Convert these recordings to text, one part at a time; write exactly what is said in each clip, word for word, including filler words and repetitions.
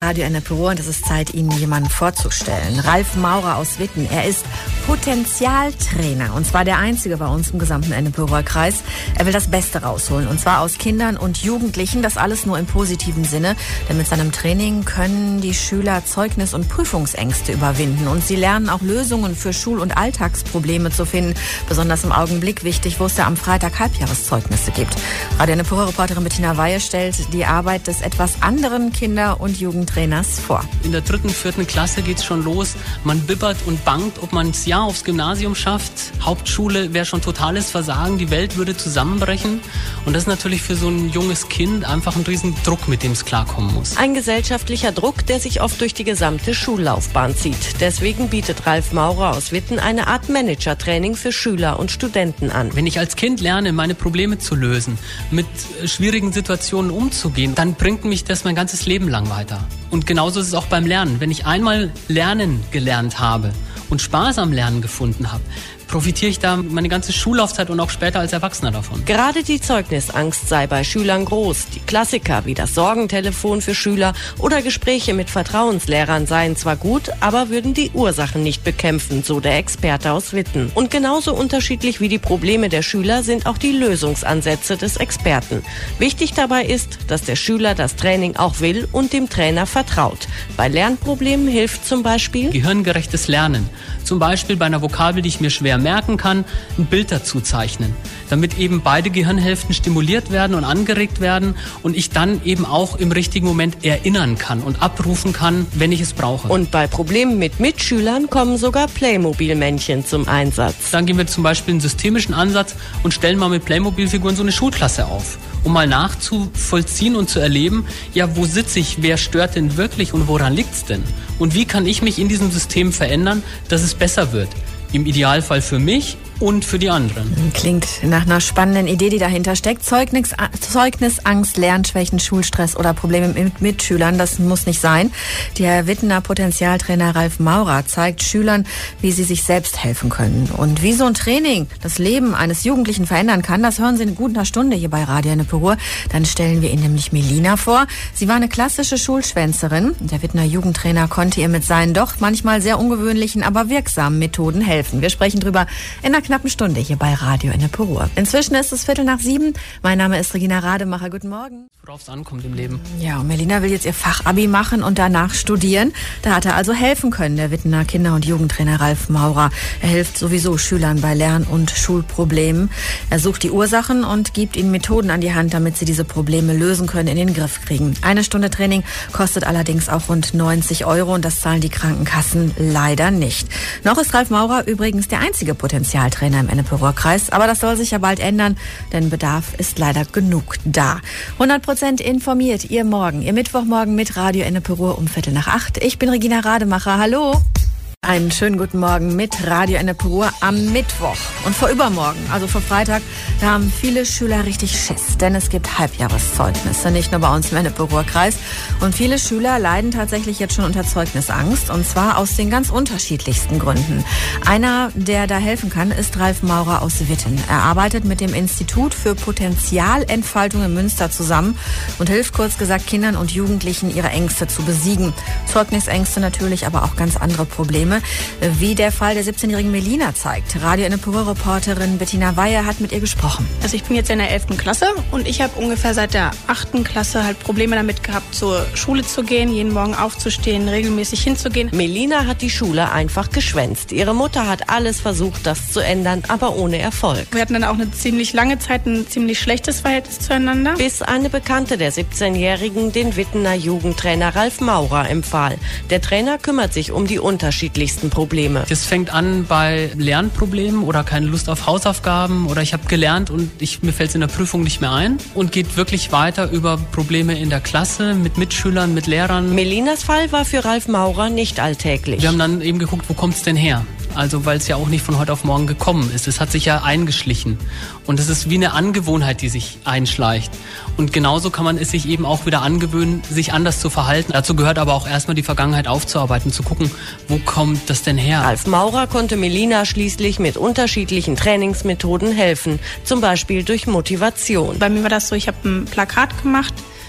Radio Enneperuhr und es ist Zeit, Ihnen jemanden vorzustellen. Ralf Maurer aus Witten. Er ist Potenzialtrainer und zwar der einzige bei uns im gesamten Enneperurer Kreis. Er will das Beste rausholen und zwar aus Kindern und Jugendlichen. Das alles nur im positiven Sinne, denn mit seinem Training können die Schüler Zeugnis- und Prüfungsängste überwinden und sie lernen auch Lösungen für Schul- und Alltagsprobleme zu finden. Besonders im Augenblick wichtig, wo es ja am Freitag Halbjahreszeugnisse gibt. Radio Enneperuhr-Reporterin Bettina Weihe stellt die Arbeit des etwas anderen Kinder- und Jugendtrainers vor. In der dritten, vierten Klasse geht's schon los. Man bibbert und bangt, ob man das Jahr aufs Gymnasium schafft. Hauptschule wäre schon totales Versagen. Die Welt würde zusammenbrechen. Und das ist natürlich für so ein junges Kind einfach ein riesen Druck, mit dem es klarkommen muss. Ein gesellschaftlicher Druck, der sich oft durch die gesamte Schullaufbahn zieht. Deswegen bietet Ralf Maurer aus Witten eine Art Manager-Training für Schüler und Studenten an. Wenn ich als Kind lerne, meine Probleme zu lösen, mit schwierigen Situationen umzugehen, dann bringt mich das mein ganzes Leben lang weiter. Und genauso ist es auch beim Lernen. Wenn ich einmal Lernen gelernt habe und Spaß am Lernen gefunden habe, profitiere ich da meine ganze Schullaufzeit und auch später als Erwachsener davon. Gerade die Zeugnisangst sei bei Schülern groß. Die Klassiker wie das Sorgentelefon für Schüler oder Gespräche mit Vertrauenslehrern seien zwar gut, aber würden die Ursachen nicht bekämpfen, so der Experte aus Witten. Und genauso unterschiedlich wie die Probleme der Schüler sind auch die Lösungsansätze des Experten. Wichtig dabei ist, dass der Schüler das Training auch will und dem Trainer vertraut. Bei Lernproblemen hilft zum Beispiel gehirngerechtes Lernen. Zum Beispiel bei einer Vokabel, die ich mir schwer merken kann, ein Bild dazu zeichnen, damit eben beide Gehirnhälften stimuliert werden und angeregt werden und ich dann eben auch im richtigen Moment erinnern kann und abrufen kann, wenn ich es brauche. Und bei Problemen mit Mitschülern kommen sogar Playmobil-Männchen zum Einsatz. Dann gehen wir zum Beispiel einen systemischen Ansatz und stellen mal mit Playmobil-Figuren so eine Schulklasse auf, um mal nachzuvollziehen und zu erleben, ja, wo sitze ich, wer stört denn wirklich und woran liegt's denn? Und wie kann ich mich in diesem System verändern, dass es besser wird? Im Idealfall für mich und für die anderen. Klingt nach einer spannenden Idee, die dahinter steckt. Zeugnis, Zeugnisangst, Lernschwächen, Schulstress oder Probleme mit Mitschülern, das muss nicht sein. Der Wittener Potenzialtrainer Ralf Maurer zeigt Schülern, wie sie sich selbst helfen können. Und wie so ein Training das Leben eines Jugendlichen verändern kann, das hören Sie in guter Stunde hier bei Radio Enneperuhr. Dann stellen wir Ihnen nämlich Melina vor. Sie war eine klassische Schulschwänzerin. Der Wittener Jugendtrainer konnte ihr mit seinen doch manchmal sehr ungewöhnlichen, aber wirksamen Methoden helfen. Wir sprechen drüber in einer knappen Stunde hier bei Radio Enneperuhr. Inzwischen ist es Viertel nach sieben. Mein Name ist Regina Rademacher. Guten Morgen. Worauf es ankommt im Leben. Ja, und Melina will jetzt ihr Fachabi machen und danach studieren. Da hat er also helfen können, der Wittener Kinder- und Jugendtrainer Ralf Maurer. Er hilft sowieso Schülern bei Lern- und Schulproblemen. Er sucht die Ursachen und gibt ihnen Methoden an die Hand, damit sie diese Probleme lösen können, in den Griff kriegen. Eine Stunde Training kostet allerdings auch rund neunzig Euro und das zahlen die Krankenkassen leider nicht. Noch ist Ralf Maurer übrigens der einzige Potenzialtrainer im Enneperurer Kreis, aber das soll sich ja bald ändern, denn Bedarf ist leider genug da. hundert Prozent informiert, ihr Morgen, ihr Mittwochmorgen mit Radio Enneperuhr um Viertel nach acht. Ich bin Regina Rademacher, hallo. Einen schönen guten Morgen mit Radio Enneperuhr am Mittwoch. Und vor übermorgen, also vor Freitag, da haben viele Schüler richtig Schiss, denn es gibt Halbjahreszeugnisse, nicht nur bei uns im Enneperurer Kreis. Und viele Schüler leiden tatsächlich jetzt schon unter Zeugnisangst, und zwar aus den ganz unterschiedlichsten Gründen. Einer, der da helfen kann, ist Ralf Maurer aus Witten. Er arbeitet mit dem Institut für Potenzialentfaltung in Münster zusammen und hilft, kurz gesagt, Kindern und Jugendlichen, ihre Ängste zu besiegen. Zeugnisängste natürlich, aber auch ganz andere Probleme, wie der Fall der siebzehnjährigen Melina zeigt. Radio Enneperuhr-Reporterin Bettina Weihe hat mit ihr gesprochen. Also ich bin jetzt in der elften Klasse und ich habe ungefähr seit der achten Klasse halt Probleme damit gehabt, zur Schule zu gehen, jeden Morgen aufzustehen, regelmäßig hinzugehen. Melina hat die Schule einfach geschwänzt. Ihre Mutter hat alles versucht, das zu ändern, aber ohne Erfolg. Wir hatten dann auch eine ziemlich lange Zeit ein ziemlich schlechtes Verhältnis zueinander. Bis eine Bekannte der siebzehnjährigen den Wittener Jugendtrainer Ralf Maurer empfahl. Der Trainer kümmert sich um die unterschiedlichen Probleme. Das fängt an bei Lernproblemen oder keine Lust auf Hausaufgaben oder ich habe gelernt und ich, mir fällt es in der Prüfung nicht mehr ein und geht wirklich weiter über Probleme in der Klasse, mit Mitschülern, mit Lehrern. Melinas Fall war für Ralf Maurer nicht alltäglich. Wir haben dann eben geguckt, wo kommt es denn her? Also weil es ja auch nicht von heute auf morgen gekommen ist. Es hat sich ja eingeschlichen. Und es ist wie eine Angewohnheit, die sich einschleicht. Und genauso kann man es sich eben auch wieder angewöhnen, sich anders zu verhalten. Dazu gehört aber auch erstmal die Vergangenheit aufzuarbeiten, zu gucken, wo kommt das denn her? Ralf Maurer konnte Melina schließlich mit unterschiedlichen Trainingsmethoden helfen. Zum Beispiel durch Motivation. Bei mir war das so, ich habe ein Plakat gemacht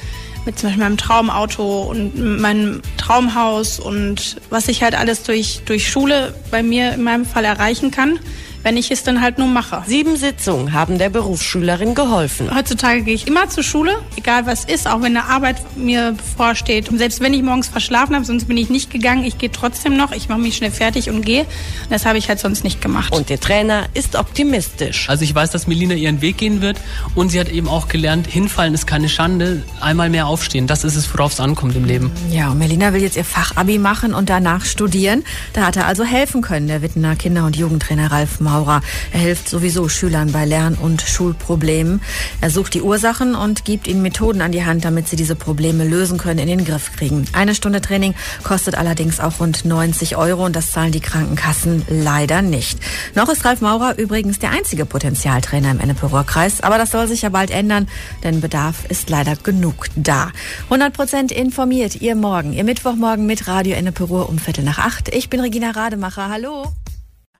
mit zum Beispiel meinem Traumauto und meinem Traumhaus und was ich halt alles durch, durch Schule bei mir in meinem Fall erreichen kann, wenn ich es dann halt nur mache. Sieben Sitzungen haben der Berufsschülerin geholfen. Heutzutage gehe ich immer zur Schule, egal was ist, auch wenn eine Arbeit mir bevorsteht. Und selbst wenn ich morgens verschlafen habe, sonst bin ich nicht gegangen, ich gehe trotzdem noch, ich mache mich schnell fertig und gehe. Das habe ich halt sonst nicht gemacht. Und der Trainer ist optimistisch. Also ich weiß, dass Melina ihren Weg gehen wird und sie hat eben auch gelernt, hinfallen ist keine Schande, einmal mehr aufstehen. Das ist es, worauf es ankommt im Leben. Ja, und Melina will jetzt ihr Fachabi machen und danach studieren. Da hat er also helfen können, der Wittener Kinder- und Jugendtrainer Ralf Maurer. Er hilft sowieso Schülern bei Lern- und Schulproblemen. Er sucht die Ursachen und gibt ihnen Methoden an die Hand, damit sie diese Probleme lösen können, in den Griff kriegen. Eine Stunde Training kostet allerdings auch rund neunzig Euro und das zahlen die Krankenkassen leider nicht. Noch ist Ralf Maurer übrigens der einzige Potenzialtrainer im Ennepe-Ruhr-Kreis, aber das soll sich ja bald ändern, denn Bedarf ist leider genug da. hundert Prozent informiert, ihr Morgen, ihr Mittwochmorgen mit Radio Ennepe-Ruhr um Viertel nach acht. Ich bin Regina Rademacher, hallo.